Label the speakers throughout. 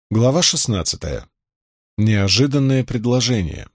Speaker 1: Глава 16. Неожиданное предложение.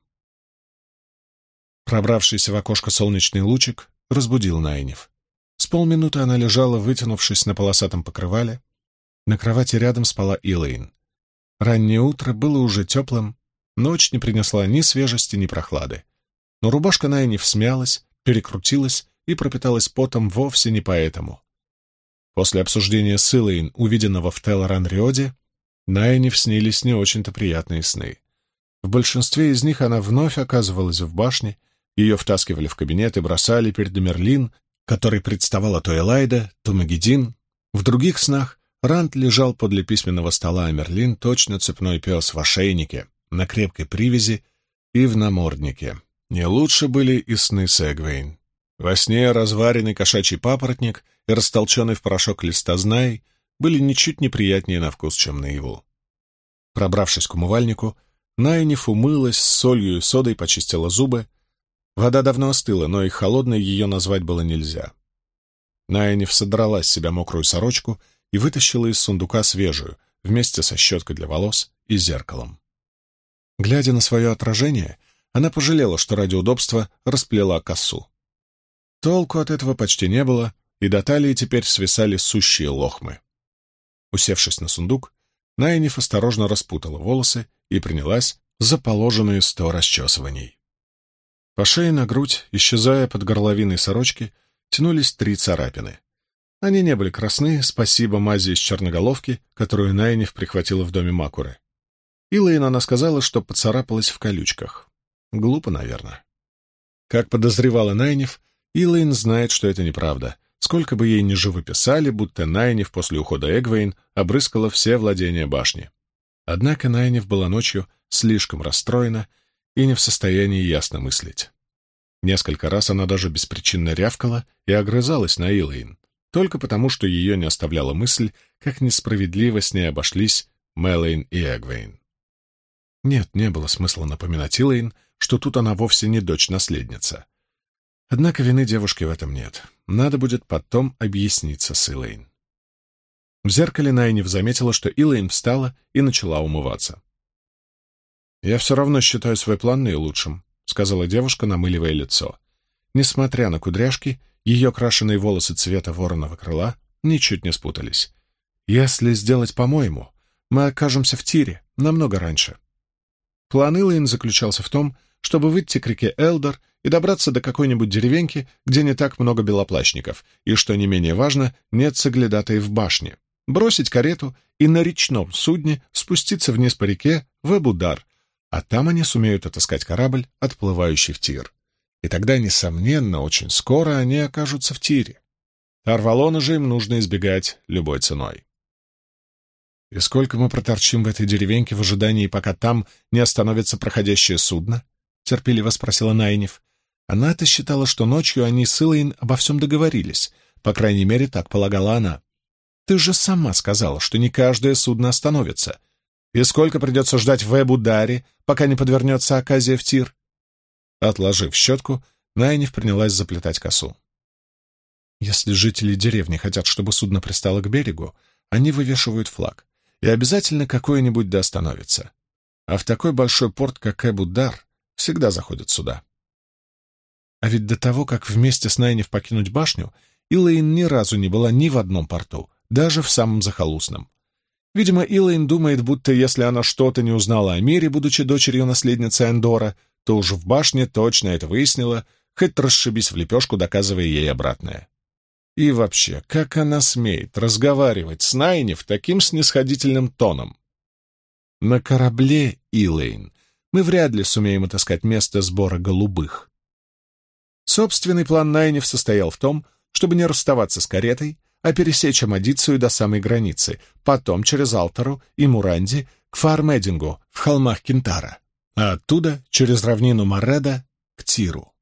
Speaker 1: Пробравшийся в окошко солнечный лучик разбудил Найниф. С полминуты она лежала, вытянувшись на полосатом покрывале. На кровати рядом спала Илэйн. Раннее утро было уже теплым, ночь не принесла ни свежести, ни прохлады. Но рубашка Найниф смялась, перекрутилась и пропиталась потом вовсе не поэтому. После обсуждения с Илэйн, увиденного в Телоран-Риоде, Найниф снились не очень-то приятные сны. В большинстве из них она вновь оказывалась в башне, ее втаскивали в кабинет и бросали перед Мерлин, которой представала то Элайда, то Магедин. В других снах Ранд лежал подле письменного стола, а Мерлин точно цепной пес в ошейнике, на крепкой привязи и в наморднике. Не лучше были и сны с Эгвейн. Во сне разваренный кошачий папоротник и растолченный в порошок листознай были ничуть неприятнее на вкус, чем наяву. Пробравшись к умывальнику, Найниф умылась с солью и содой, почистила зубы. Вода давно остыла, но и холодной ее назвать было нельзя. Найниф содрала с себя мокрую сорочку и вытащила из сундука свежую, вместе со щеткой для волос и зеркалом. Глядя на свое отражение, она пожалела, что ради удобства расплела косу. Толку от этого почти не было, и до талии теперь свисали сущие лохмы. Усевшись на сундук, Найниф осторожно распутала волосы и принялась за положенные 100 расчесываний. По шее на грудь, исчезая под горловиной сорочки, тянулись 3 царапины. Они не были красны, спасибо мази из черноголовки, которую Найниф прихватила в доме Макуры. Илэйн она сказала, что поцарапалась в колючках. Глупо, наверное. Как подозревала Найниф, Илэйн знает, что это неправда. Сколько бы ей ни живописали, будто Найниф после ухода Эгвейн обрыскала все владения башни. Однако Найниф была ночью слишком расстроена и не в состоянии ясно мыслить. Несколько раз она даже беспричинно рявкала и огрызалась на Илэйн, только потому, что ее не оставляла мысль, как несправедливо с ней обошлись Мэлэйн и Эгвейн. Нет, не было смысла напоминать Илэйн, что тут она вовсе не дочь-наследница. Однако вины девушки в этом нет. Надо будет потом объясниться с Илэйн. В зеркале Найниф заметила, что Илэйн встала и начала умываться. «Я все равно считаю свой план наилучшим», — сказала девушка, намыливая лицо. Несмотря на кудряшки, ее крашеные волосы цвета вороного крыла ничуть не спутались. «Если сделать по-моему, мы окажемся в Тире намного раньше». План Илэйн заключался в том, чтобы выйти к реке Элдор и добраться до какой-нибудь деревеньки, где не так много белоплащников, и, что не менее важно, нет соглядатаев в башне, бросить карету и на речном судне спуститься вниз по реке в Эбудар, а там они сумеют отыскать корабль, отплывающий в Тир. И тогда, несомненно, очень скоро они окажутся в Тире. Тарвалона же им нужно избегать любой ценой. «И сколько мы проторчим в этой деревеньке в ожидании, пока там не остановится проходящее судно?» — терпеливо спросила Найниф. Она-то считала, что ночью они с Илэйн обо всем договорились, по крайней мере, так полагала она. «Ты же сама сказала, что не каждое судно остановится. И сколько придется ждать в Эбударе, пока не подвернется оказия в Тир?» Отложив щетку, Найниф принялась заплетать косу. «Если жители деревни хотят, чтобы судно пристало к берегу, они вывешивают флаг, и обязательно какое-нибудь да остановится. А в такой большой порт, как Эбудар, всегда заходят суда. А ведь до того, как вместе с Найниф покинуть башню, Илэйн ни разу не была ни в одном порту, даже в самом захолустном. Видимо, Илэйн думает, будто если она что-то не узнала о мире, будучи дочерью наследницы Эндора, то уже в башне точно это выяснила, хоть расшибись в лепешку, доказывая ей обратное. И вообще, как она смеет разговаривать с Найниф таким снисходительным тоном? На корабле, Илэйн, мы вряд ли сумеем отыскать место сбора голубых. Собственный план Найниф состоял в том, чтобы не расставаться с каретой, а пересечь Амадицию до самой границы, потом через Алтару и Муранди к Фармедингу в холмах Кентара, а оттуда через равнину Мореда к Тиру.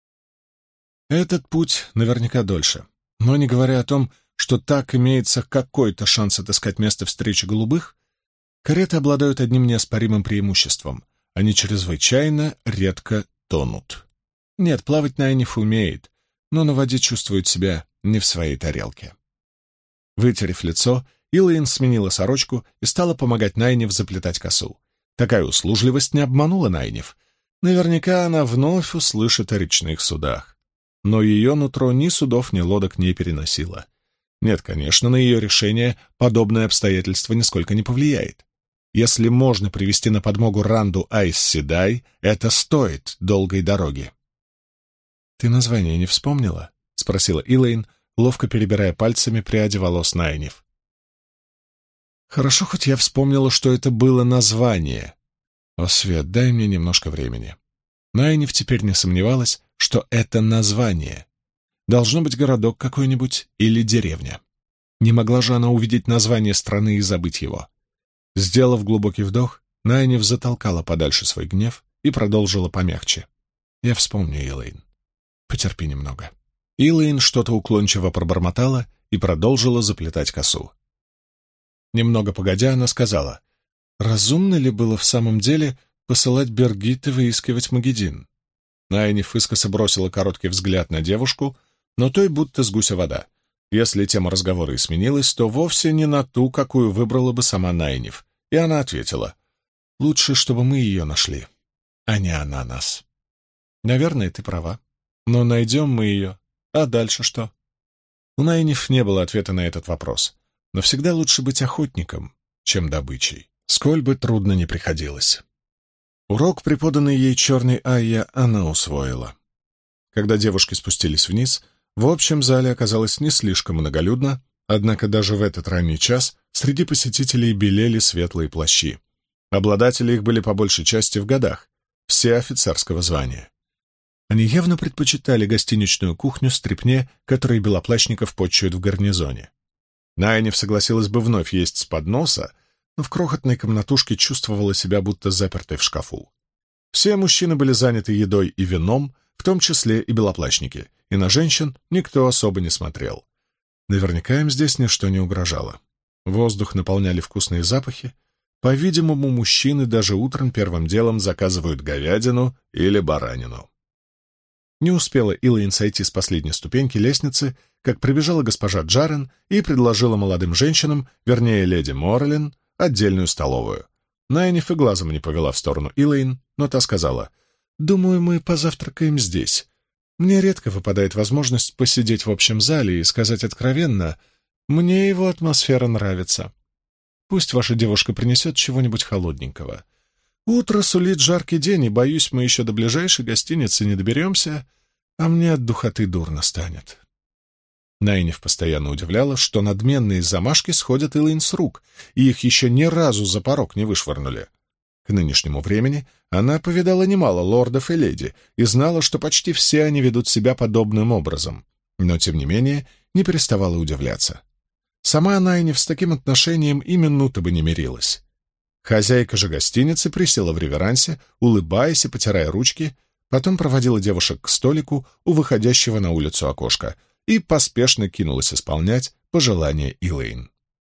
Speaker 1: Этот путь наверняка дольше, но не говоря о том, что так имеется какой-то шанс отыскать место встречи голубых, кареты обладают одним неоспоримым преимуществом — они чрезвычайно редко тонут. Нет, плавать Найниф умеет, но на воде чувствует себя не в своей тарелке. Вытерев лицо, Илэйн сменила сорочку и стала помогать Найниф заплетать косу. Такая услужливость не обманула Найниф. Наверняка она вновь услышит о речных судах. Но ее нутро ни судов, ни лодок не переносило. Нет, конечно, на ее решение подобное обстоятельство нисколько не повлияет. Если можно привести на подмогу Ранду Айс Седай, это стоит долгой дороги. «Ты название не вспомнила?» — спросила Илэйн, ловко перебирая пальцами пряди волос Найниф. «Хорошо, хоть я вспомнила, что это было название. О, Свет, дай мне немножко времени». Найниф теперь не сомневалась, что это название. Должно быть городок какой-нибудь или деревня. Не могла же она увидеть название страны и забыть его. Сделав глубокий вдох, Найниф затолкала подальше свой гнев и продолжила помягче. «Я вспомню, Илэйн. Потерпи немного». Илэйн что-то уклончиво пробормотала и продолжила заплетать косу. Немного погодя, она сказала, «Разумно ли было в самом деле посылать Бергитте выискивать Магеддин?» Найниф искоса бросила короткий взгляд на девушку, но той будто с гуся вода. Если тема разговора и сменилась, то вовсе не на ту, какую выбрала бы сама Найниф. И она ответила, «Лучше, чтобы мы ее нашли, а не она нас». «Наверное, ты права. Но найдем мы ее. А дальше что?» У Найниф не было ответа на этот вопрос. Но всегда лучше быть охотником, чем добычей, сколь бы трудно ни приходилось. Урок, преподанный ей черной Айя, она усвоила. Когда девушки спустились вниз, в общем зале оказалось не слишком многолюдно, однако даже в этот ранний час среди посетителей белели светлые плащи. Обладатели их были по большей части в годах, все офицерского звания. Они явно предпочитали гостиничную кухню стряпне, которой белоплащников почуют в гарнизоне. Найниф согласилась бы вновь есть с подноса, но в крохотной комнатушке чувствовала себя будто запертой в шкафу. Все мужчины были заняты едой и вином, в том числе и белоплащники, и на женщин никто особо не смотрел. Наверняка им здесь ничто не угрожало. Воздух наполняли вкусные запахи. По-видимому, мужчины даже утром первым делом заказывают говядину или баранину. Не успела Илэйн сойти с последней ступеньки лестницы, как прибежала госпожа Джарен и предложила молодым женщинам, вернее, леди Морэлин, отдельную столовую. Найниф и глазом не повела в сторону Илэйн, но та сказала, «Думаю, мы позавтракаем здесь. Мне редко выпадает возможность посидеть в общем зале и сказать откровенно, мне его атмосфера нравится. Пусть ваша девушка принесет чего-нибудь холодненького. Утро сулит жаркий день, и, боюсь, мы еще до ближайшей гостиницы не доберемся, а мне от духоты дурно станет». Найниф постоянно удивляла, что надменные замашки сходят Илэйн с рук, и их еще ни разу за порог не вышвырнули. К нынешнему времени она повидала немало лордов и леди и знала, что почти все они ведут себя подобным образом, но, тем не менее, не переставала удивляться. Сама Найниф с таким отношением и минуты бы не мирилась. Хозяйка же гостиницы присела в реверансе, улыбаясь и потирая ручки, потом проводила девушек к столику у выходящего на улицу окошка и поспешно кинулась исполнять пожелания Илэйн.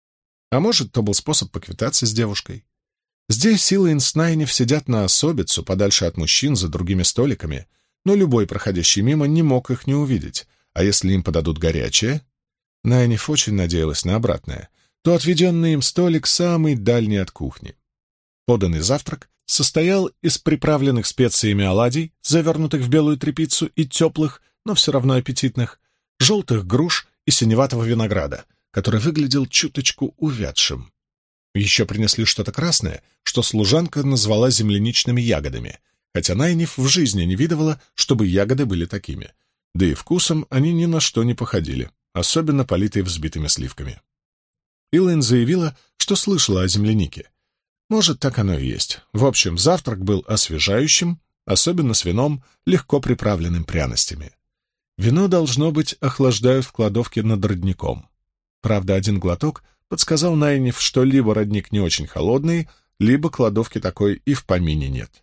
Speaker 1: А может, то был способ поквитаться с девушкой. Здесь Илэйн с Найниф сидят на особицу, подальше от мужчин, за другими столиками, но любой проходящий мимо не мог их не увидеть, а если им подадут горячее? Найниф очень надеялась на обратное, то отведенный им столик самый дальний от кухни. Поданный завтрак состоял из приправленных специями оладий, завернутых в белую тряпицу, и теплых, но все равно аппетитных, желтых груш и синеватого винограда, который выглядел чуточку увядшим. Еще принесли что-то красное, что служанка назвала земляничными ягодами, хотя Найниф в жизни не видывала, чтобы ягоды были такими. Да и вкусом они ни на что не походили, особенно политые взбитыми сливками. Илэйн заявила, что слышала о землянике. Может, так оно и есть. В общем, завтрак был освежающим, особенно с вином, легко приправленным пряностями. Вино, должно быть, охлаждают в кладовке над родником. Правда, один глоток подсказал Найниф, что либо родник не очень холодный, либо кладовки такой и в помине нет.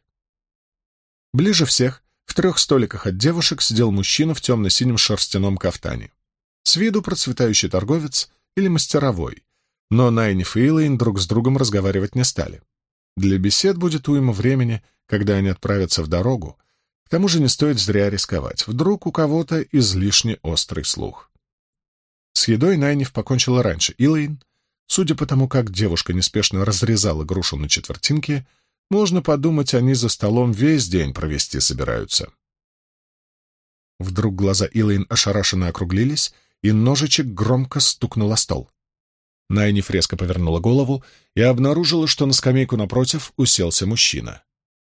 Speaker 1: Ближе всех, в 3 столиках от девушек, сидел мужчина в темно-синем шерстяном кафтане. С виду процветающий торговец или мастеровой, но Найниф и Илэйн друг с другом разговаривать не стали. Для бесед будет уйма времени, когда они отправятся в дорогу. К тому же не стоит зря рисковать. Вдруг у кого-то излишне острый слух. С едой Найниф покончила раньше Илэйн, Судя по тому, как девушка неспешно разрезала грушу на четвертинки, можно подумать, они за столом весь день провести собираются. Вдруг глаза Илэйн ошарашенно округлились, и ножичек громко стукнул о стол. Найниф резко повернула голову и обнаружила, что на скамейку напротив уселся мужчина.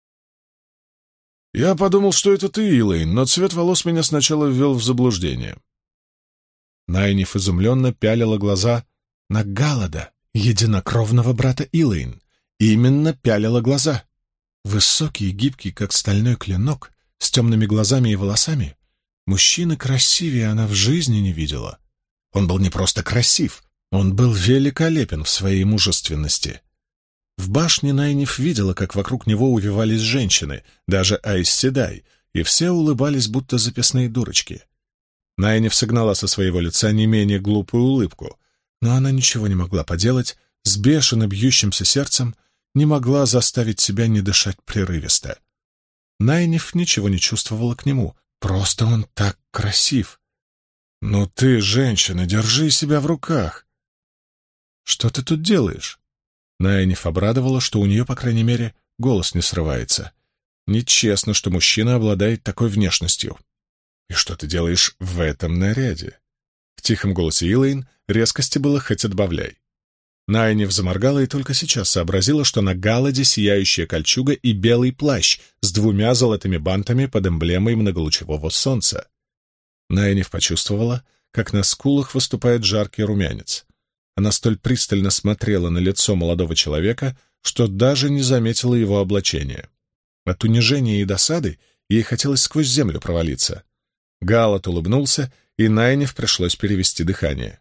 Speaker 1: «Я подумал, что это ты, Илэйн, но цвет волос меня сначала ввел в заблуждение». Найниф изумленно пялила глаза на Галлада, единокровного брата Илэйн. Именно пялила глаза. Высокий и гибкий, как стальной клинок, с темными глазами и волосами. Мужчины красивее она в жизни не видела. Он был не просто красив, он был великолепен в своей мужественности. В башне Найниф видела, как вокруг него увивались женщины, даже Айс Седай, и все улыбались, будто записные дурочки. Найниф согнала со своего лица не менее глупую улыбку, но она ничего не могла поделать, с бешено бьющимся сердцем не могла заставить себя не дышать прерывисто. Найниф ничего не чувствовала к нему, просто он так красив. «Ну ты, женщина, держи себя в руках!» «Что ты тут делаешь?» Найниф обрадовала, что у нее, по крайней мере, голос не срывается. Нечестно, что мужчина обладает такой внешностью. «И что ты делаешь в этом наряде?» В тихом голосе Илэйн резкости было хоть отбавляй. Найниф заморгала и только сейчас сообразила, что на Галладе сияющая кольчуга и белый плащ с 2 золотыми бантами под эмблемой многолучевого солнца. Найниф почувствовала, как на скулах выступает жаркий румянец. Она столь пристально смотрела на лицо молодого человека, что даже не заметила его облачения. От унижения и досады ей хотелось сквозь землю провалиться. Галлад улыбнулся, и Найниф пришлось перевести дыхание.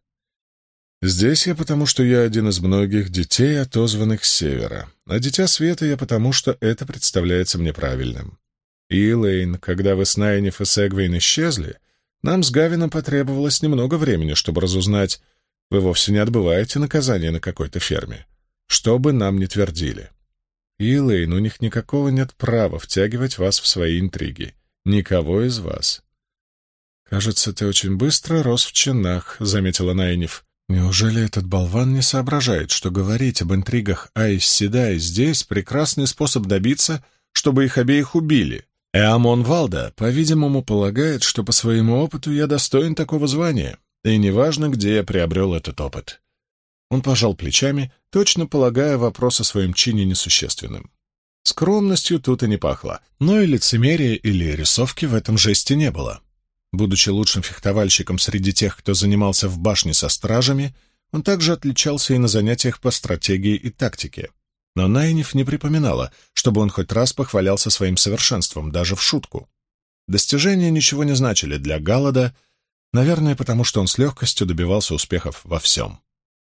Speaker 1: «Здесь я потому, что я один из многих детей, отозванных с севера, а дитя света я потому, что это представляется мне правильным. Илэйн, когда вы с Найниф и Сэгвейн исчезли, нам с Гавином потребовалось немного времени, чтобы разузнать, вы вовсе не отбываете наказание на какой-то ферме, что бы нам ни твердили. Илэйн, у них никакого нет права втягивать вас в свои интриги. Никого из вас». «Кажется, ты очень быстро рос в чинах», — заметила Найниф. «Неужели этот болван не соображает, что говорить об интригах Айс Седай здесь — прекрасный способ добиться, чтобы их обеих убили? Эамон Валда, по-видимому, полагает, что по своему опыту я достоин такого звания, и неважно, где я приобрел этот опыт». Он пожал плечами, точно полагая вопрос о своем чине несущественным. Скромностью тут и не пахло, но и лицемерия или рисовки в этом жесте не было. Будучи лучшим фехтовальщиком среди тех, кто занимался в башне со стражами, он также отличался и на занятиях по стратегии и тактике. Но Найниф не припоминала, чтобы он хоть раз похвалялся своим совершенством, даже в шутку. Достижения ничего не значили для Галлада, наверное, потому что он с легкостью добивался успехов во всем.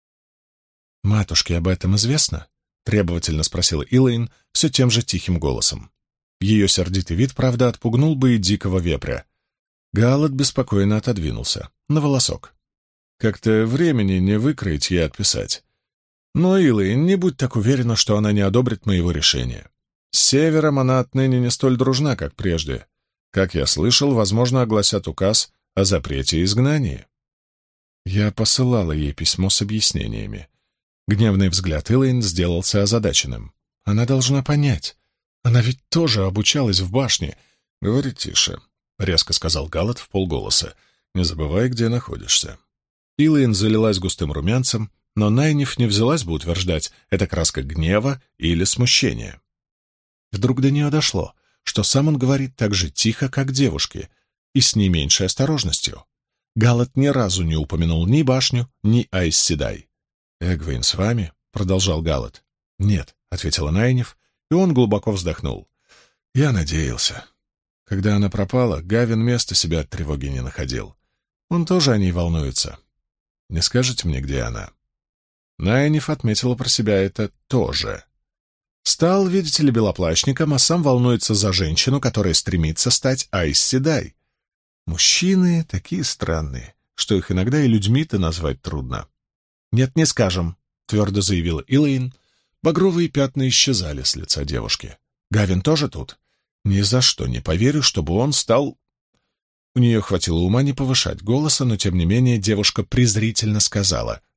Speaker 1: «Матушке об этом известно?» — требовательно спросила Илэйн все тем же тихим голосом. Ее сердитый вид, правда, отпугнул бы и дикого вепря. Галлад беспокойно отодвинулся, на волосок. «Как-то времени не выкроить ей отписать. Но, Илэйн, не будь так уверена, что она не одобрит моего решения. С севером она отныне не столь дружна, как прежде. Как я слышал, возможно, огласят указ о запрете изгнания». Я посылала ей письмо с объяснениями. Гневный взгляд Илэйн сделался озадаченным. Она должна понять. Она ведь тоже обучалась в башне. «Говори тише», — резко сказал Галлад вполголоса. «Не забывай, где находишься». Илэйн залилась густым румянцем, но Найниф не взялась бы утверждать, это краска гнева или смущения. Вдруг до нее дошло, что сам он говорит так же тихо, как девушки, и с не меньшей осторожностью. Галлад ни разу не упомянул ни башню, ни Айс Седай. «Эгвейн с вами?» — продолжал Галлад. «Нет», — ответила Найниф, и он глубоко вздохнул. «Я надеялся». Когда она пропала, Гавин места себя от тревоги не находил. Он тоже о ней волнуется. Не скажете мне, где она?» Найниф отметила про себя это тоже. Стал, видите ли, белоплащником, а сам волнуется за женщину, которая стремится стать Айс Седай. Мужчины такие странные, что их иногда и людьми-то назвать трудно. «Нет, не скажем», — твердо заявила Илэйн. Багровые пятна исчезали с лица девушки. «Гавин тоже тут?» «Ни за что не поверю, чтобы он стал...» У нее хватило ума не повышать голоса, но, тем не менее, девушка презрительно сказала: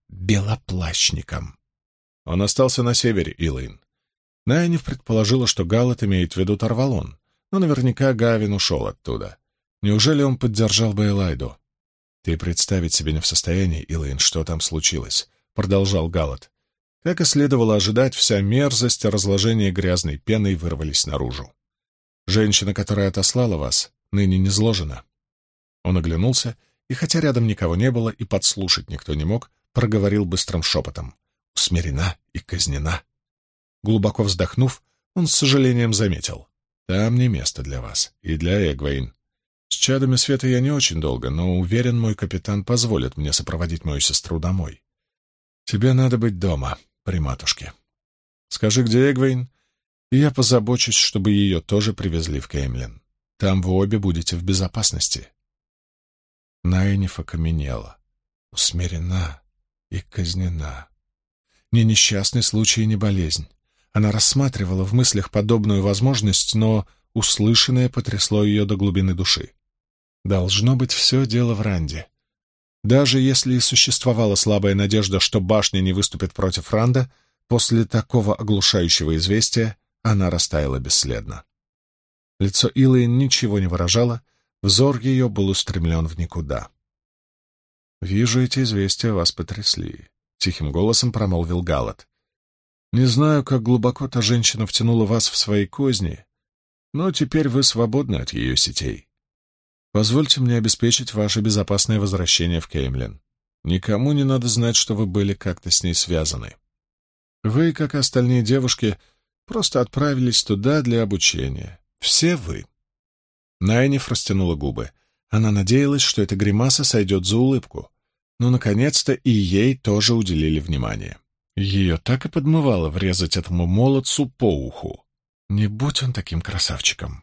Speaker 1: белоплащником. Он остался на севере, Илэйн. Найниф предположила, что Галат имеет в виду Тарвалон, но наверняка Гавин ушел оттуда. Неужели он поддержал бы Элайду? «Ты представить себе не в состоянии, Илэйн, что там случилось», — продолжал Галат. Как и следовало ожидать, вся мерзость и разложение грязной пеной вырвались наружу. «Женщина, которая отослала вас, ныне низложена». Он оглянулся, и хотя рядом никого не было и подслушать никто не мог, проговорил быстрым шепотом: «Усмирена и казнена». Глубоко вздохнув, он с сожалением заметил: «Там не место для вас и для Эгвейн. С чадами света я не очень долго, но уверен, мой капитан позволит мне сопроводить мою сестру домой. Тебе надо быть дома, при матушке. Скажи, где Эгвейн, и я позабочусь, чтобы ее тоже привезли в Кеймлин. Там вы обе будете в безопасности». Найниф окаменела. Усмирена и казнена. Ни несчастный случай, ни болезнь. Она рассматривала в мыслях подобную возможность, но услышанное потрясло ее до глубины души. Должно быть, все дело в Ранде. Даже если и существовала слабая надежда, что башня не выступит против Ранда, после такого оглушающего известия она растаяла бесследно. Лицо Илэйн ничего не выражало, взор ее был устремлен в никуда. «Вижу, эти известия вас потрясли», — тихим голосом промолвил Галат. «Не знаю, как глубоко та женщина втянула вас в свои козни, но теперь вы свободны от ее сетей. Позвольте мне обеспечить ваше безопасное возвращение в Кеймлин. Никому не надо знать, что вы были как-то с ней связаны. Вы, как и остальные девушки, просто отправились туда для обучения. Все вы». Найниф растянула губы. Она надеялась, что эта гримаса сойдет за улыбку, но, наконец-то, и ей тоже уделили внимание. Ее так и подмывало врезать этому молодцу по уху. Не будь он таким красавчиком.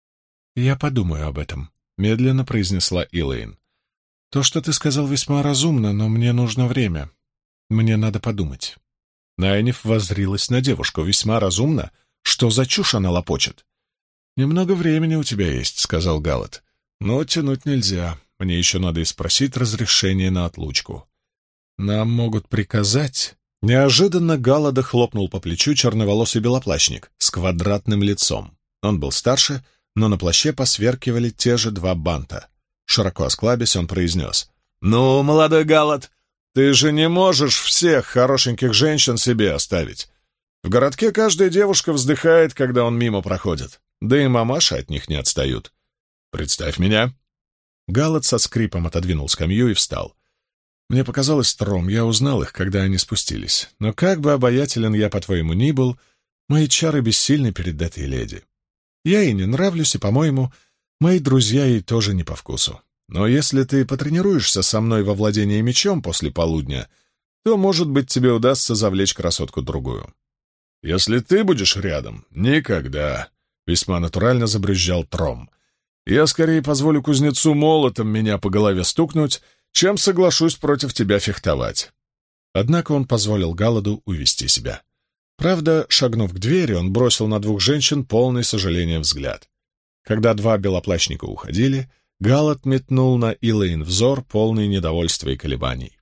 Speaker 1: «Я подумаю об этом», — медленно произнесла Илэйн. «То, что ты сказал, весьма разумно, но мне нужно время. Мне надо подумать». Найниф воззрилась на девушку. «Весьма разумно? Что за чушь она лопочет?» «Немного времени у тебя есть», — сказал Галат. «Но тянуть нельзя. Мне еще надо и спросить разрешение на отлучку. Нам могут приказать...» Неожиданно Галада хлопнул по плечу черноволосый белоплащник с квадратным лицом. Он был старше, но на плаще посверкивали те же два банта. Широко осклабясь, он произнес: «Ну, молодой Галат, ты же не можешь всех хорошеньких женщин себе оставить. В городке каждая девушка вздыхает, когда он мимо проходит, да и мамаши от них не отстают. Представь меня». Галат со скрипом отодвинул скамью и встал. «Мне показалось, Тром, я узнал их, когда они спустились. Но как бы обаятелен я, по-твоему, ни был, мои чары бессильны перед этой леди. Я ей не нравлюсь, и, по-моему, мои друзья ей тоже не по вкусу. Но если ты потренируешься со мной во владении мечом после полудня, то, может быть, тебе удастся завлечь красотку-другую. Если ты будешь рядом, никогда», — весьма натурально забрюзжал Тром. «Я скорее позволю кузнецу молотом меня по голове стукнуть, чем соглашусь против тебя фехтовать». Однако он позволил Галаду увести себя. Правда, шагнув к двери, он бросил на двух женщин полный сожаления взгляд. Когда два белоплащника уходили, Галат метнул на Илэйн взор, полный недовольства и колебаний.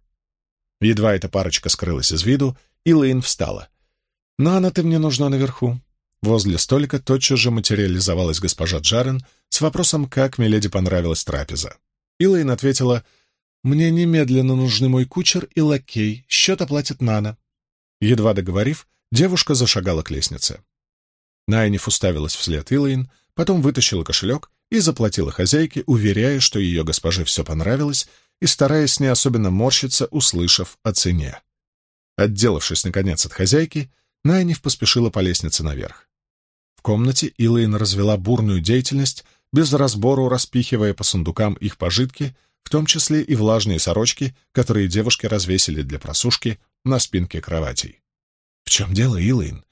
Speaker 1: Едва эта парочка скрылась из виду, Илэйн встала. «Нана, ты мне нужна наверху». Возле столика тотчас же материализовалась госпожа Джарен с вопросом, как миледи понравилась трапеза. Илэйн ответила: «Мне немедленно нужны мой кучер и лакей, счет оплатит Нана». Едва договорив, девушка зашагала к лестнице. Найниф уставилась вслед Илэйн, потом вытащила кошелек и заплатила хозяйке, уверяя, что ее госпоже все понравилось, и стараясь не особенно морщиться, услышав о цене. Отделавшись, наконец, от хозяйки, Найниф поспешила по лестнице наверх. В комнате Илэйн развела бурную деятельность, без разбору распихивая по сундукам их пожитки, в том числе и влажные сорочки, которые девушки развесили для просушки на спинке кроватей. «В чем дело, Илэйн?»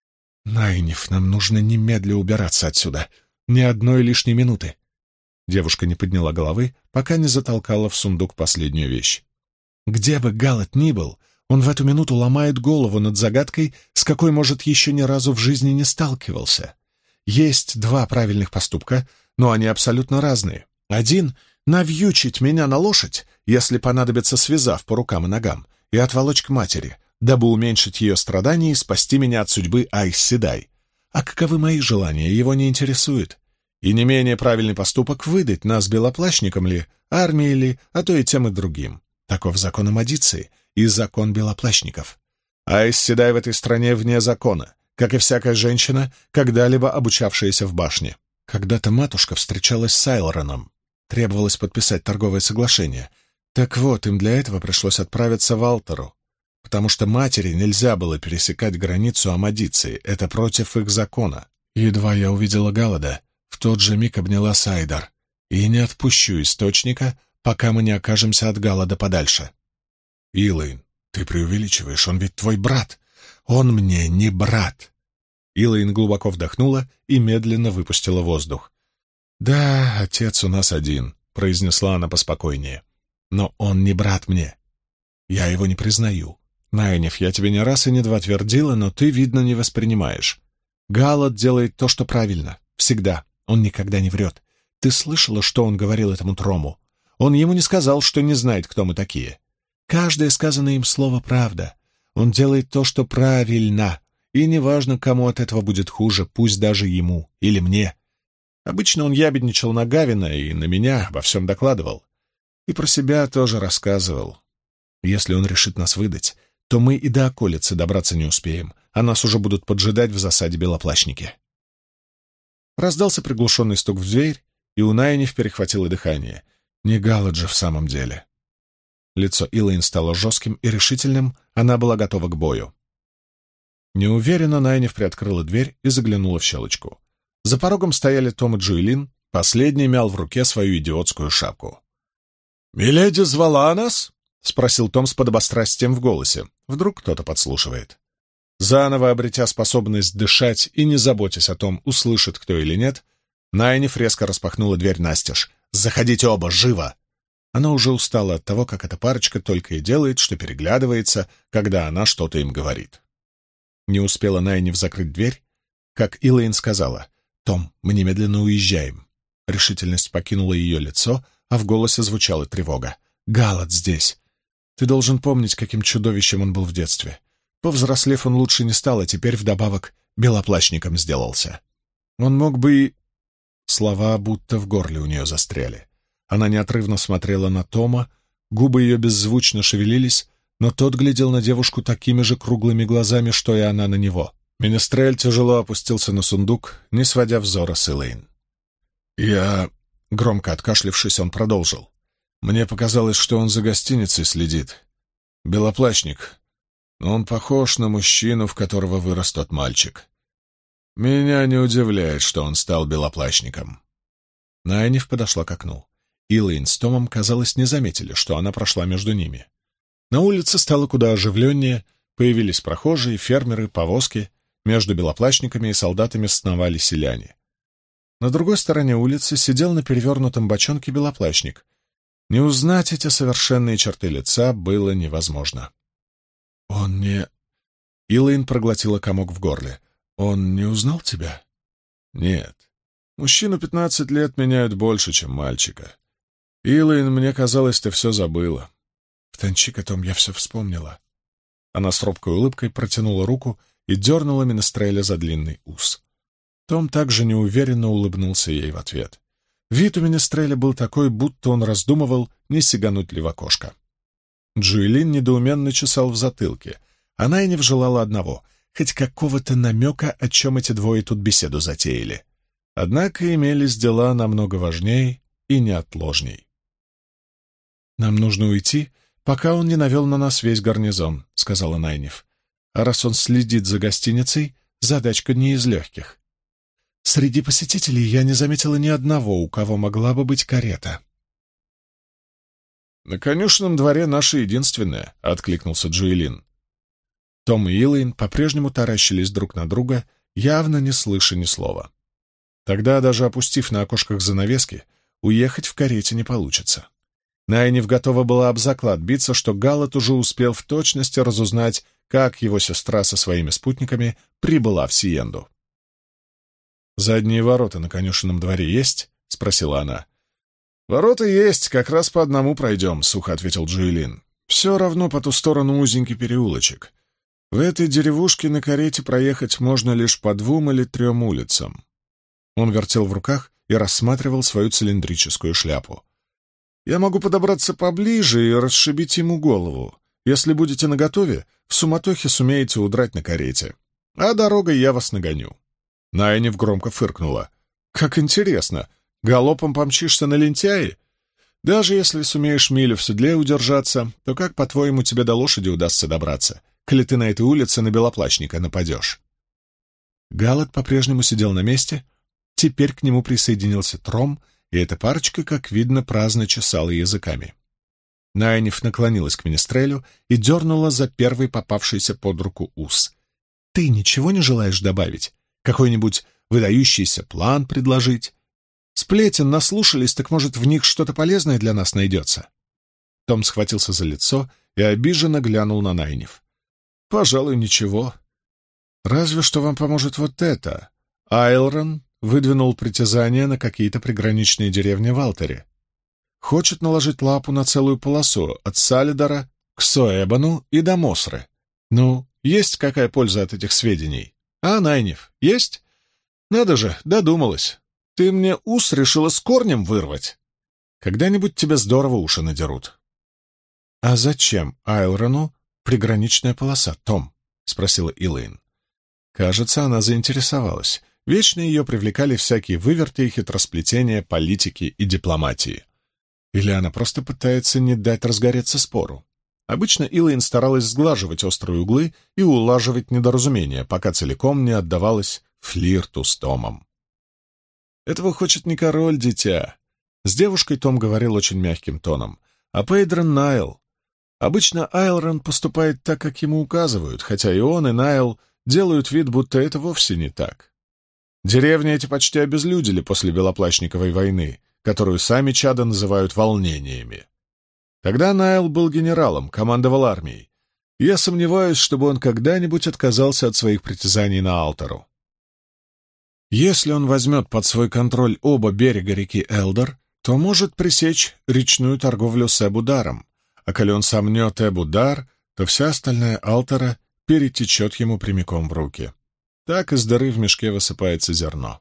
Speaker 1: «Найниф, нам нужно немедля убираться отсюда. Ни одной лишней минуты». Девушка не подняла головы, пока не затолкала в сундук последнюю вещь. «Где бы Галат ни был, он в эту минуту ломает голову над загадкой, с какой, может, еще ни разу в жизни не сталкивался. Есть два правильных поступка, но они абсолютно разные. Один — навьючить меня на лошадь, если понадобится, связав по рукам и ногам, и отволочь к матери, дабы уменьшить ее страдания и спасти меня от судьбы Айс Седай. А каковы мои желания, его не интересует. И не менее правильный поступок — выдать нас белоплащникам ли, армии ли, а то и тем и другим. Таков закон Амадиции и закон белоплащников. Айс Седай в этой стране вне закона, как и всякая женщина, когда-либо обучавшаяся в башне. Когда-то матушка встречалась с Айлроном. Требовалось подписать торговое соглашение. Так вот, им для этого пришлось отправиться в Алтеру, потому что матери нельзя было пересекать границу Амадиции, это против их закона. Едва я увидела Галлада, в тот же миг обняла Сайдар. И не отпущу источника, пока мы не окажемся от Галлада подальше. Илэйн, ты преувеличиваешь, он ведь твой брат. Он мне не брат. Илэйн глубоко вдохнула и медленно выпустила воздух. «Да, отец у нас один», — произнесла она поспокойнее. «Но он не брат мне. Я его не признаю. Найниф, я тебе не раз и не два твердила, но ты, видно, не воспринимаешь. Галлад делает то, что правильно. Всегда. Он никогда не врет. Ты слышала, что он говорил этому Трому? Он ему не сказал, что не знает, кто мы такие. Каждое сказанное им слово — правда. Он делает то, что правильно, и неважно, кому от этого будет хуже, пусть даже ему или мне. Обычно он ябедничал на Гавина и на меня обо всем докладывал. И про себя тоже рассказывал. Если он решит нас выдать, то мы и до околицы добраться не успеем, а нас уже будут поджидать в засаде белоплащники». Раздался приглушенный стук в дверь, и у Найниф перехватило дыхание. Не Галлад же в самом деле. Лицо Илэйн стало жестким и решительным, она была готова к бою. Неуверенно Найниф приоткрыла дверь и заглянула в щелочку. За порогом стояли Том и Джуэлин, последний мял в руке свою идиотскую шапку. «Миледи звала нас?» — спросил Том с подобострастием в голосе. Вдруг кто-то подслушивает. Заново обретя способность дышать и не заботясь о том, услышит кто или нет, Найниф резко распахнула дверь настежь. «Заходите оба, живо!» Она уже устала от того, как эта парочка только и делает, что переглядывается, когда она что-то им говорит. Не успела Найниф закрыть дверь, как Илэйн сказала: «Том, мы немедленно уезжаем». Решительность покинула ее лицо, а в голосе звучала тревога. «Галлад здесь. Ты должен помнить, каким чудовищем он был в детстве. Повзрослев, он лучше не стал, а теперь вдобавок белоплащником сделался. Он мог бы и...» Слова будто в горле у нее застряли. Она неотрывно смотрела на Тома, губы ее беззвучно шевелились, но тот глядел на девушку такими же круглыми глазами, что и она на него. Менестрель тяжело опустился на сундук, не сводя взора с Илэйн. Громко откашлившись, он продолжил. «Мне показалось, что он за гостиницей следит. Белоплащник, но он похож на мужчину, в которого вырос тот мальчик. Меня не удивляет, что он стал белоплащником». Найниф подошла к окну. Илэйн с Томом, казалось, не заметили, что она прошла между ними. На улице стало куда оживленнее, появились прохожие, фермеры, повозки. Между белоплащниками и солдатами сновали селяне. На другой стороне улицы сидел на перевернутом бочонке белоплащник. Не узнать эти совершенные черты лица было невозможно. «Он не...» Илэйн проглотила комок в горле. «Он не узнал тебя?» «Нет. Мужчину 15 лет меняют больше, чем мальчика. Илэйн, мне казалось, ты все забыла». «Втанчик, о том я все вспомнила». Она с робкой улыбкой протянула руку и дернула Менестреля за длинный ус. Том также неуверенно улыбнулся ей в ответ. Вид у Менестреля был такой, будто он раздумывал, не сигануть ли в окошко. Джуэлин недоуменно чесал в затылке. Она и не вжелала одного, хоть какого-то намека, о чем эти двое тут беседу затеяли. Однако имелись дела намного важней и неотложней. «Нам нужно уйти, пока он не навел на нас весь гарнизон», — сказала Найниф. «А раз он следит за гостиницей, задачка не из легких. Среди посетителей я не заметила ни одного, у кого могла бы быть карета». «На конюшенном дворе наша единственная», — откликнулся Джуэлин. Том и Илэйн по-прежнему таращились друг на друга, явно не слыша ни слова. Тогда, даже опустив на окошках занавески, уехать в карете не получится. Найниф готова была об заклад биться, что Галлад уже успел в точности разузнать, как его сестра со своими спутниками прибыла в Сиенду. «Задние ворота на конюшенном дворе есть?» — спросила она. «Ворота есть, как раз по одному пройдем», — сухо ответил Джуэлин. Все равно по ту сторону узенький переулочек. В этой деревушке на карете проехать можно лишь по 2 или 3 улицам. Он вертел в руках и рассматривал свою цилиндрическую шляпу. Я могу подобраться поближе и расшибить ему голову. Если будете наготове, в суматохе сумеете удрать на карете. А дорогой я вас нагоню. Найниф громко фыркнула. Как интересно, галопом помчишься на лентяи? Даже если сумеешь милю в седле удержаться, то как, по-твоему, тебе до лошади удастся добраться, коли ты на этой улице на белоплащника нападешь? Галат по-прежнему сидел на месте. Теперь к нему присоединился Тром, и эта парочка, как видно, праздно чесала языками. Найниф наклонилась к Менестрелю и дернула за первый попавшийся под руку ус. «Ты ничего не желаешь добавить? Какой-нибудь выдающийся план предложить? Сплетен наслушались, так, может, в них что-то полезное для нас найдется?» Том схватился за лицо и обиженно глянул на Найниф. «Пожалуй, ничего. Разве что вам поможет вот это. Айлрон выдвинул притязание на какие-то приграничные деревни в Алтере. Хочет наложить лапу на целую полосу от Салидора к Соэбану и до Мосры. Ну, есть какая польза от этих сведений? А, Найниф, есть? Надо же, додумалась. Ты мне ус решила с корнем вырвать. Когда-нибудь тебе здорово уши надерут». «А зачем Айлрону приграничная полоса, Том?» — спросила Илэйн. Кажется, она заинтересовалась. Вечно ее привлекали всякие выверты и хитросплетения политики и дипломатии. Или она просто пытается не дать разгореться спору. Обычно Илэйн старалась сглаживать острые углы и улаживать недоразумения, пока целиком не отдавалась флирту с Томом. «Этого хочет не король, дитя». С девушкой Том говорил очень мягким тоном. «А Пейдрон Найл. Обычно Айлрон поступает так, как ему указывают, хотя и он, и Найл делают вид, будто это вовсе не так. Деревни эти почти обезлюдили после Белоплащниковой войны, которую сами чада называют волнениями. Тогда Найл был генералом, командовал армией. Я сомневаюсь, чтобы он когда-нибудь отказался от своих притязаний на Алтеру. Если он возьмет под свой контроль оба берега реки Элдор, то может пресечь речную торговлю с Эбударом, а коли он сомнет Эбудар, то вся остальная Алтера перетечет ему прямиком в руки. Так из дыры в мешке высыпается зерно.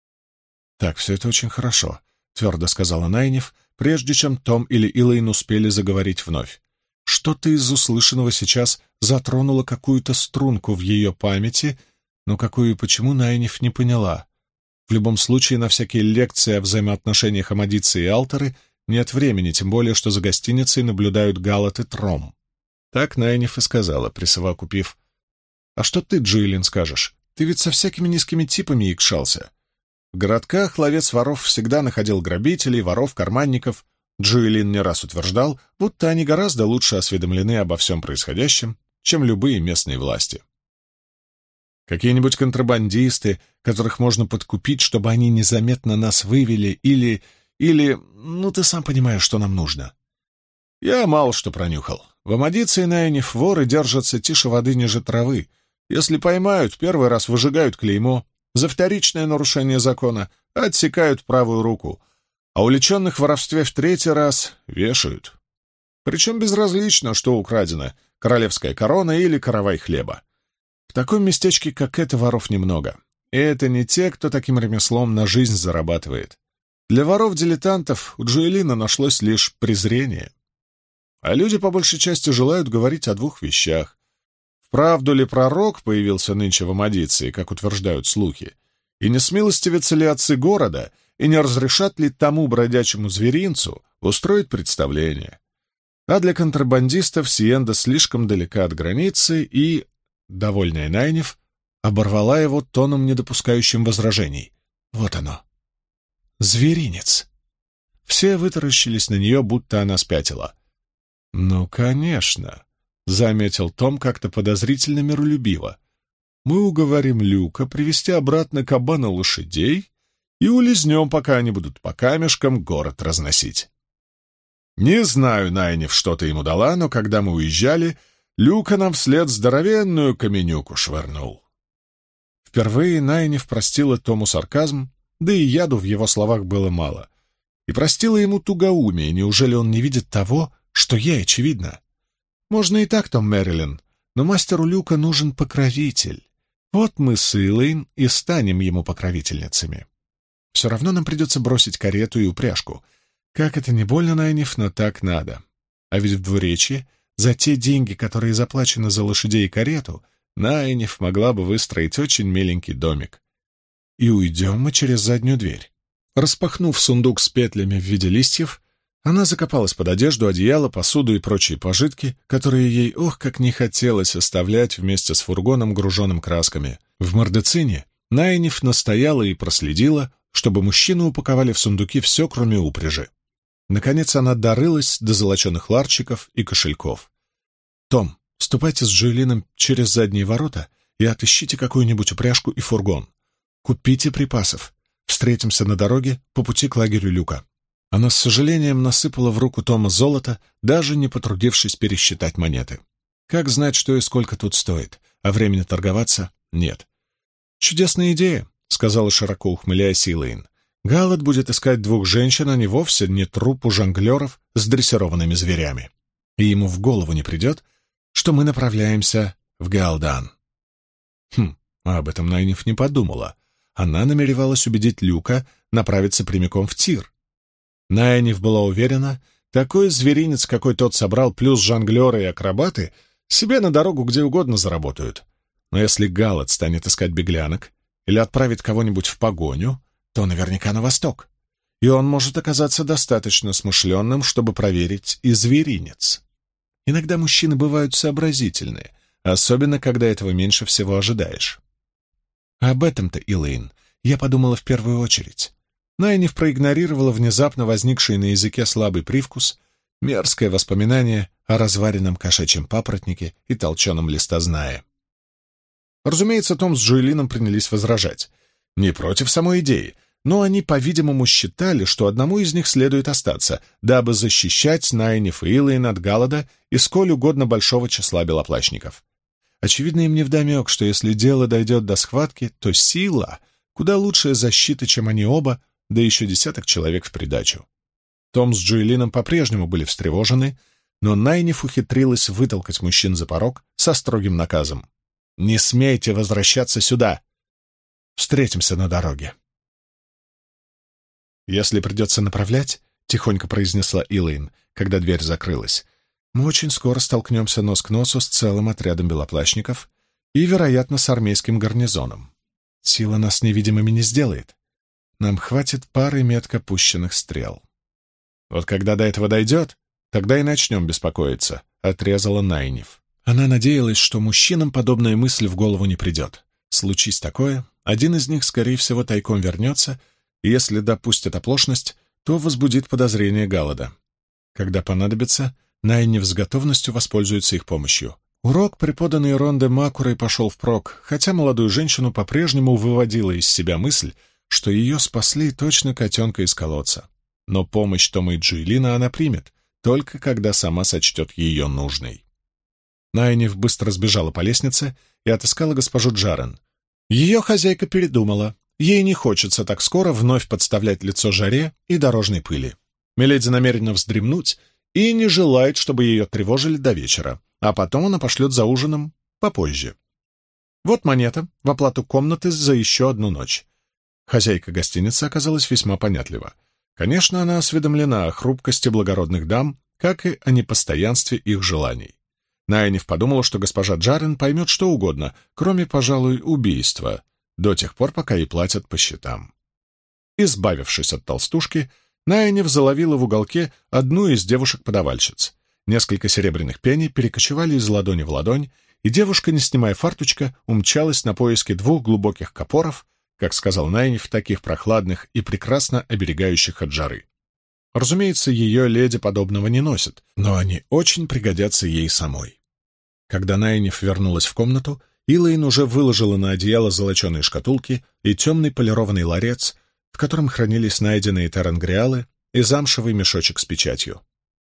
Speaker 1: «Так, все это очень хорошо», — твердо сказала Найниф, прежде чем Том или Илэйн успели заговорить вновь. Что-то из услышанного сейчас затронуло какую-то струнку в ее памяти, но какую и почему Найниф не поняла. В любом случае, на всякие лекции о взаимоотношениях Амадицы и Алтеры нет времени, тем более, что за гостиницей наблюдают Галат и Тром. Так Найниф и сказала, присовокупив: «А что ты, Джуэлин, скажешь? Ты ведь со всякими низкими типами якшался. В городках ловец воров всегда находил грабителей, воров, карманников. Джуэлин не раз утверждал, будто они гораздо лучше осведомлены обо всем происходящем, чем любые местные власти. Какие-нибудь контрабандисты, которых можно подкупить, чтобы они незаметно нас вывели, или... Ну, ты сам понимаешь, что нам нужно. Я мало что пронюхал. В Амадице и Найниф воры держатся тише воды ниже травы. Если поймают, первый раз выжигают клеймо, за вторичное нарушение закона отсекают правую руку, а уличенных в воровстве в 3-й раз вешают. Причем безразлично, что украдено — королевская корона или каравай хлеба. В таком местечке, как это, воров немного. И это не те, кто таким ремеслом на жизнь зарабатывает. Для воров-дилетантов у Джуэлина нашлось лишь презрение. А люди по большей части желают говорить о 2 вещах. Вправду ли пророк появился нынче в Амадиции, как утверждают слухи, и не смилостивятся ли отцы города, и не разрешат ли тому бродячему зверинцу устроить представление. А для контрабандистов Сиенда слишком далека от границы, и, довольная Найниф, оборвала его тоном, не допускающим возражений. Вот оно. Зверинец. Все вытаращились на нее, будто она спятила. «Ну, конечно», — заметил Том как-то подозрительно миролюбиво. «Мы уговорим Люка привести обратно кабана лошадей и улизнем, пока они будут по камешкам город разносить». Не знаю, Найниф что-то ему дала, но когда мы уезжали, Люка нам вслед здоровенную каменюку швырнул. Впервые Найниф простила Тому сарказм, да и яду в его словах было мало. И простила ему тугоумие, неужели он не видит того, что ей очевидно? Можно и так, Том Мэрилин, но мастеру Люка нужен покровитель. Вот мы с Элэйн и станем ему покровительницами. Все равно нам придется бросить карету и упряжку. Как это не больно, Найниф, но так надо. А ведь в двуречье за те деньги, которые заплачены за лошадей и карету, Найниф могла бы выстроить очень миленький домик. И уйдем мы через заднюю дверь. Распахнув сундук с петлями в виде листьев, она закопалась под одежду, одеяло, посуду и прочие пожитки, которые ей, ох, как не хотелось оставлять вместе с фургоном, груженным красками. В Мардецине Найниф настояла и проследила, чтобы мужчины упаковали в сундуки все, кроме упряжи. Наконец она дорылась до золоченых ларчиков и кошельков. «Том, ступайте с Джоэлином через задние ворота и отыщите какую-нибудь упряжку и фургон. Купите припасов. Встретимся на дороге по пути к лагерю Люка». Она с сожалением насыпала в руку Тома золото, даже не потрудившись пересчитать монеты. Как знать, что и сколько тут стоит, а времени торговаться нет. «Чудесная идея», — сказала широко ухмыляясь Элэйн. «Галлад будет искать двух женщин, а не вовсе не труппу жонглеров с дрессированными зверями. И ему в голову не придет, что мы направляемся в Галдан». А об этом Найниф не подумала. Она намеревалась убедить Люка направиться прямиком в Тир. Найниф была уверена, такой зверинец, какой тот собрал, плюс жонглеры и акробаты, себе на дорогу где угодно заработают. Но если Галлад станет искать беглянок или отправит кого-нибудь в погоню, то наверняка на восток. И он может оказаться достаточно смышленным, чтобы проверить и зверинец. Иногда мужчины бывают сообразительные, особенно когда этого меньше всего ожидаешь. Об этом-то, Элэйн, я подумала в первую очередь. Найниф проигнорировала внезапно возникший на языке слабый привкус, мерзкое воспоминание о разваренном кошачьем папоротнике и толченом листозная. Разумеется, Том с Джоэлином принялись возражать. Не против самой идеи, но они, по-видимому, считали, что одному из них следует остаться, дабы защищать Найниф и Элэйн от Галлада и сколь угодно большого числа белоплащников. Очевидно, им невдомек, что если дело дойдет до схватки, то сила — куда лучшая защита, чем они оба, да еще десяток человек в придачу. Том с Джоэлином по-прежнему были встревожены, но Найниф ухитрилась вытолкать мужчин за порог со строгим наказом. «Не смейте возвращаться сюда! Встретимся на дороге!» «Если придется направлять, — тихонько произнесла Элэйн, когда дверь закрылась, — мы очень скоро столкнемся нос к носу с целым отрядом белоплащников и, вероятно, с армейским гарнизоном. Сила нас невидимыми не сделает. Нам хватит пары метко пущенных стрел. Вот когда до этого дойдет, тогда и начнем беспокоиться», — отрезала Найниф. Она надеялась, что мужчинам подобная мысль в голову не придет. Случись такое, один из них, скорее всего, тайком вернется, и если допустит оплошность, то возбудит подозрение Галлада. Когда понадобится, Найниф с готовностью воспользуется их помощью. Урок, преподанный Ронде Макурой, пошел впрок, хотя молодую женщину по-прежнему выводила из себя мысль, что ее спасли точно котенка из колодца. Но помощь Тома и Джоэлина она примет, только когда сама сочтет ее нужной. Найниф быстро сбежала по лестнице и отыскала госпожу Джарен. Ее хозяйка передумала. Ей не хочется так скоро вновь подставлять лицо жаре и дорожной пыли. Миледи намерена вздремнуть и не желает, чтобы ее тревожили до вечера, а потом она пошлет за ужином попозже. Вот монета в оплату комнаты за еще одну ночь. Хозяйка гостиницы оказалась весьма понятлива. Конечно, она осведомлена о хрупкости благородных дам, как и о непостоянстве их желаний. Найниф подумала, что госпожа Джарен поймет что угодно, кроме, пожалуй, убийства, до тех пор, пока ей платят по счетам. Избавившись от толстушки, Найниф заловила в уголке одну из девушек-подавальщиц. Несколько серебряных пеней перекочевали из ладони в ладонь, и девушка, не снимая фарточка, умчалась на поиски двух глубоких капоров, как сказал Найниф, таких прохладных и прекрасно оберегающих от жары. Разумеется, ее леди подобного не носят, но они очень пригодятся ей самой. Когда Найниф вернулась в комнату, Элэйн уже выложила на одеяло золоченые шкатулки и темный полированный ларец, в котором хранились найденные тарангриалы и замшевый мешочек с печатью.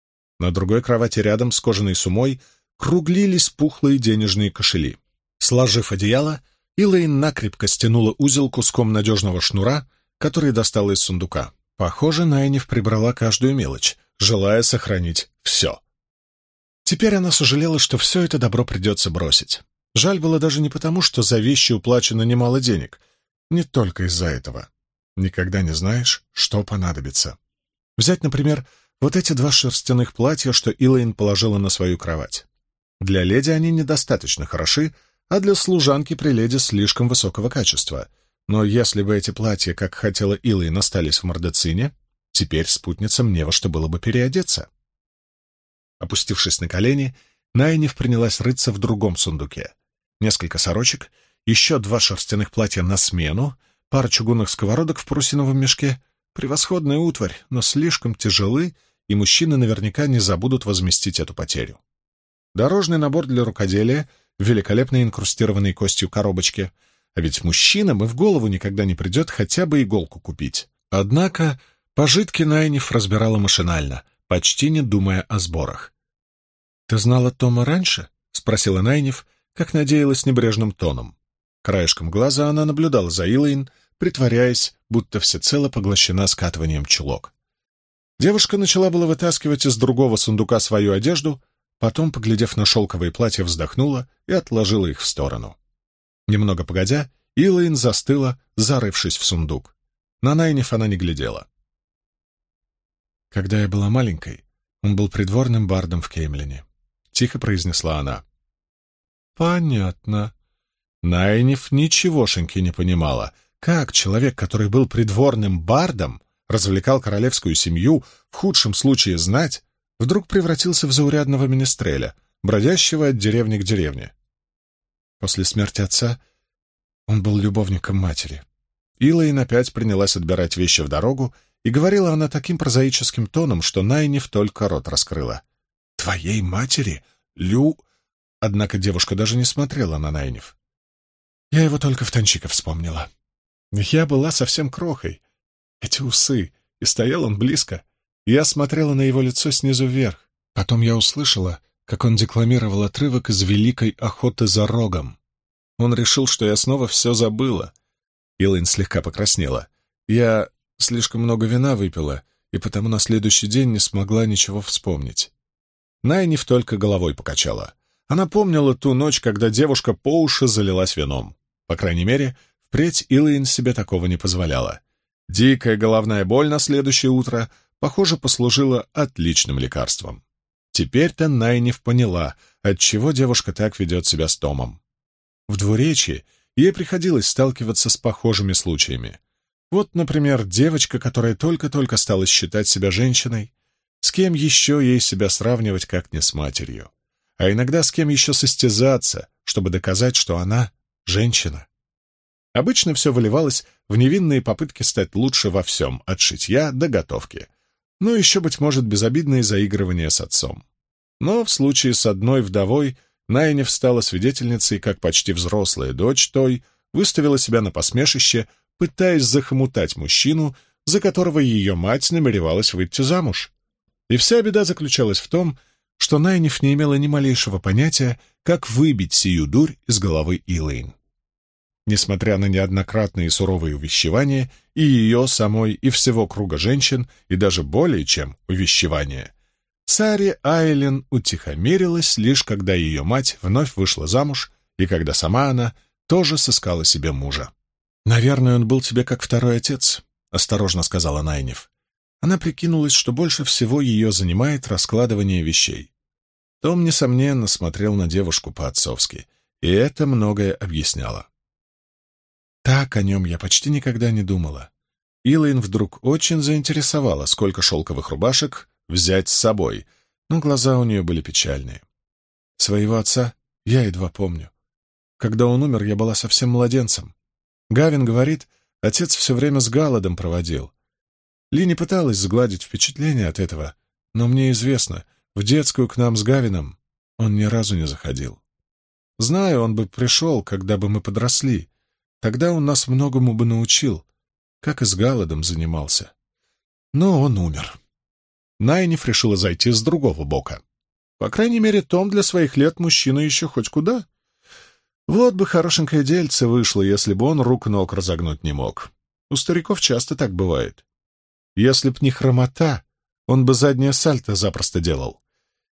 Speaker 1: На другой кровати рядом с кожаной сумой круглились пухлые денежные кошели. Сложив одеяло, Элэйн накрепко стянула узел куском надежного шнура, который достала из сундука. Похоже, Найниф прибрала каждую мелочь, желая сохранить все. Теперь она сожалела, что все это добро придется бросить. Жаль было даже не потому, что за вещи уплачено немало денег. Не только из-за этого. Никогда не знаешь, что понадобится. Взять, например, вот эти 2 шерстяных платья, что Илэйн положила на свою кровать. Для леди они недостаточно хороши, а для служанки при леди слишком высокого качества. Но если бы эти платья, как хотела Илэйн, остались в Мардецине, теперь спутницам не во что было бы переодеться. Опустившись на колени, Найниф принялась рыться в другом сундуке. Несколько сорочек, еще 2 шерстяных платья на смену, пара чугунных сковородок в парусиновом мешке. Превосходная утварь, но слишком тяжелы, и мужчины наверняка не забудут возместить эту потерю. Дорожный набор для рукоделия в великолепной инкрустированной костью коробочке. А ведь мужчинам и в голову никогда не придет хотя бы иголку купить. Однако пожитки Найниф разбирала машинально, почти не думая о сборах. «Ты знала Тома раньше?» — спросила Найниф, как надеялась, небрежным тоном. Краешком глаза она наблюдала за Илэйн, притворяясь, будто всецело поглощена скатыванием чулок. Девушка начала было вытаскивать из другого сундука свою одежду, потом, поглядев на шелковые платья, вздохнула и отложила их в сторону. Немного погодя, Илэйн застыла, зарывшись в сундук. На Найниф она не глядела. «Когда я была маленькой, он был придворным бардом в Кеймлине», — тихо произнесла она. «Понятно». Найниф ничегошеньки не понимала. Как человек, который был придворным бардом, развлекал королевскую семью, в худшем случае знать, вдруг превратился в заурядного менестреля, бродящего от деревни к деревне. После смерти отца он был любовником матери. Илэйн опять принялась отбирать вещи в дорогу, и говорила она таким прозаическим тоном, что Найниф только рот раскрыла. «Твоей матери? Однако девушка даже не смотрела на Найниф. «Я его только в Танчика вспомнила. Я была совсем крохой. Эти усы, и стоял он близко. Я смотрела на его лицо снизу вверх. Потом я услышала, как он декламировал отрывок из «Великой охоты за рогом». Он решил, что я снова все забыла». Илэйн слегка покраснела. «Я слишком много вина выпила, и потому на следующий день не смогла ничего вспомнить». Найниф только головой покачала. Она помнила ту ночь, когда девушка по уши залилась вином. По крайней мере, впредь Илэйн себе такого не позволяла. Дикая головная боль на следующее утро, похоже, послужила отличным лекарством. Теперь-то Найниф поняла, отчего девушка так ведет себя с Томом. В двуречии ей приходилось сталкиваться с похожими случаями. Вот, например, девочка, которая только-только стала считать себя женщиной, с кем еще ей себя сравнивать, как не с матерью? А иногда с кем еще состязаться, чтобы доказать, что она женщина? Обычно все выливалось в невинные попытки стать лучше во всем, от шитья до готовки. Ну, еще, быть может, безобидные заигрывания с отцом. Но в случае с одной вдовой Найниф стала свидетельницей, как почти взрослая дочь той выставила себя на посмешище, пытаясь захомутать мужчину, за которого ее мать намеревалась выйти замуж. И вся беда заключалась в том, что Найниф не имела ни малейшего понятия, как выбить сию дурь из головы Илэйн. Несмотря на неоднократные суровые увещевания и ее самой, и всего круга женщин, и даже более чем увещевания, Сари Айлен утихомирилась лишь когда ее мать вновь вышла замуж и когда сама она тоже сыскала себе мужа. «Наверное, он был тебе как второй отец», — осторожно сказала Найниф. Она прикинулась, что больше всего ее занимает раскладывание вещей. Том, несомненно, смотрел на девушку по-отцовски, и это многое объясняло. Так о нем я почти никогда не думала. Илэйн вдруг очень заинтересовала, сколько шелковых рубашек взять с собой, но глаза у нее были печальные. Своего отца я едва помню. Когда он умер, я была совсем младенцем. Гавин говорит, отец все время с Галадом проводил. Лини пыталась сгладить впечатление от этого, но мне известно, в детскую к нам с Гавином он ни разу не заходил. Знаю, он бы пришел, когда бы мы подросли. Тогда он нас многому бы научил, как и с Галадом занимался. Но он умер. Найниф решила зайти с другого бока. По крайней мере, Том для своих лет мужчина еще хоть куда. Вот бы хорошенькое дельце вышло, если бы он рук-ног разогнуть не мог. У стариков часто так бывает. Если б не хромота, он бы заднее сальто запросто делал.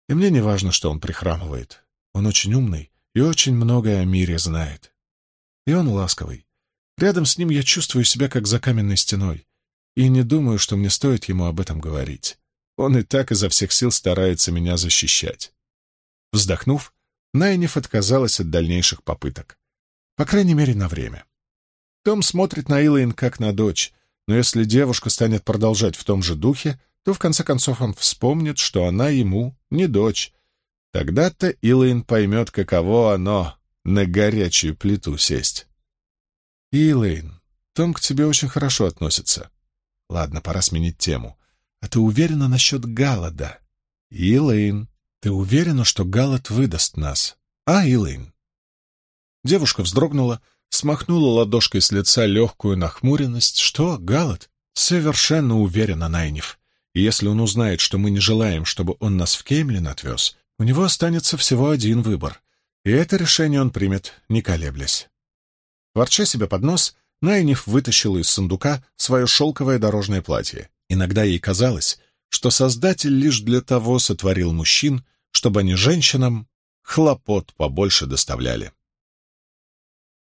Speaker 1: И мне не важно, что он прихрамывает. Он очень умный и очень многое о мире знает. И он ласковый. Рядом с ним я чувствую себя как за каменной стеной, и не думаю, что мне стоит ему об этом говорить. Он и так изо всех сил старается меня защищать. Вздохнув, Найниф отказалась от дальнейших попыток. По крайней мере, на время. Том смотрит на Илэйн как на дочь, но если девушка станет продолжать в том же духе, то в конце концов он вспомнит, что она ему не дочь. Тогда-то Илэйн поймет, каково оно на горячую плиту сесть. «Илэйн, Том к тебе очень хорошо относится. Ладно, пора сменить тему. А ты уверена насчет Галлада? Илэйн, ты уверена, что Галлад выдаст нас? А, Илэйн?» Девушка вздрогнула, смахнула ладошкой с лица легкую нахмуренность. «Что, Галлад?» «Совершенно уверена, Найниф. И если он узнает, что мы не желаем, чтобы он нас в Кеймлин отвез, у него останется всего один выбор, и это решение он примет, не колеблясь». Ворча себе под нос, Найниф вытащила из сундука свое шелковое дорожное платье. Иногда ей казалось, что Создатель лишь для того сотворил мужчин, чтобы они женщинам хлопот побольше доставляли.